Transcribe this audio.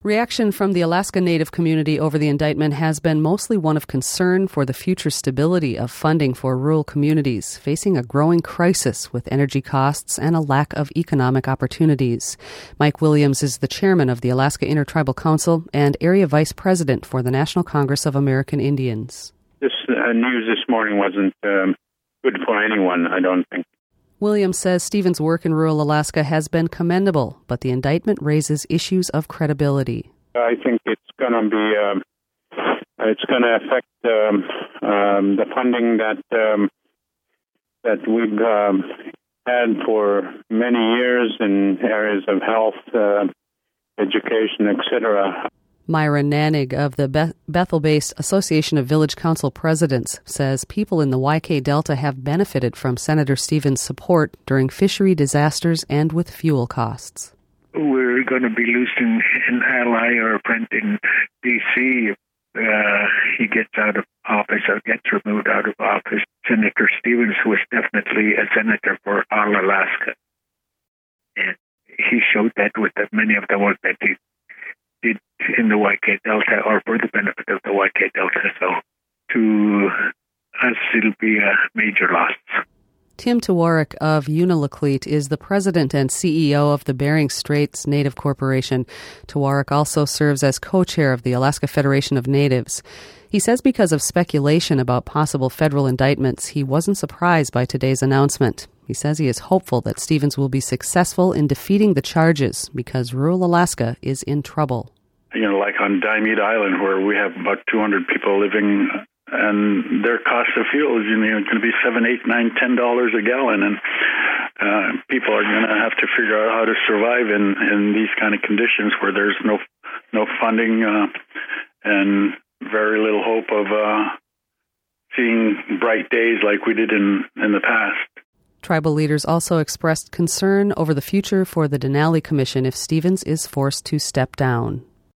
Reaction from the Alaska Native community over the indictment has been mostly one of concern for the future stability of funding for rural communities facing a growing crisis with energy costs and a lack of economic opportunities. Mike Williams is the chairman of the Alaska Intertribal Council and area vice president for the National Congress of American Indians. This news this morning wasn't good for anyone, I don't think. Williams says Stevens' work in rural Alaska has been commendable, but the indictment raises issues of credibility. I think it's going to affect the funding that we've had for many years in areas of health, education, etc. Myra Nanig of the Bethel-based Association of Village Council Presidents says people in the YK Delta have benefited from Senator Stevens' support during fishery disasters and with fuel costs. We're going to be losing an ally or a friend in D.C. if he gets out of office or gets removed out of office. Senator Stevens was definitely a senator for all Alaska. And he showed that with many of the work that he did in the YK Delta or for the benefit of the YK Delta. So to us, it'll be a major loss. Tim Tawarek of Unalakleet is the president and CEO of the Bering Straits Native Corporation. Tawarek also serves as co-chair of the Alaska Federation of Natives. He says because of speculation about possible federal indictments, he wasn't surprised by today's announcement. He says he is hopeful that Stevens will be successful in defeating the charges because rural Alaska is in trouble. Like on Diomede Island, where we have about 200 people living, and their cost of fuel is going to be $7, $8, $9, $10 a gallon, and people are going to have to figure out how to survive in these kind of conditions where there's no funding and very little hope of seeing bright days like we did in the past. Tribal leaders also expressed concern over the future for the Denali Commission if Stevens is forced to step down.